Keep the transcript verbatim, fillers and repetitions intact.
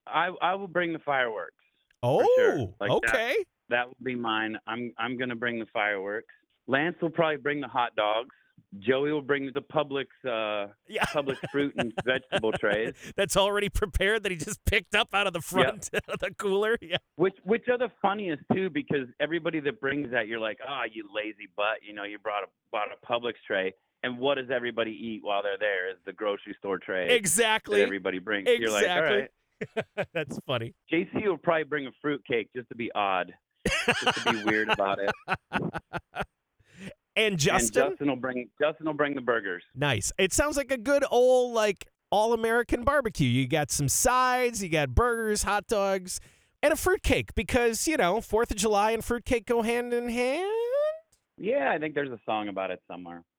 I I will bring the fireworks for sure. Oh, Like that okay. that will be mine. I'm I'm gonna bring the fireworks. Lance will probably bring the hot dogs. Joey will bring the Publix uh, Yeah. Publix fruit and vegetable trays. That's already prepared that he just picked up out of the Yep. front of the cooler. Yeah. Which which are the funniest too, because everybody that brings that, you're like, ah, oh, you lazy butt. You know, you brought a bought a Publix tray, and what does everybody eat while they're there? Is the grocery store trays that Exactly. everybody brings. You're like, all Exactly. right. That's funny. J C will probably bring a fruit cake just to be odd, just to be weird about it. And Justin? And Justin will bring Justin will bring the burgers. Nice. It sounds like a good old like all-American barbecue. You got some sides, you got burgers, hot dogs, and a fruitcake because, you know, fourth of July and fruitcake go hand in hand. Yeah, I think there's a song about it somewhere.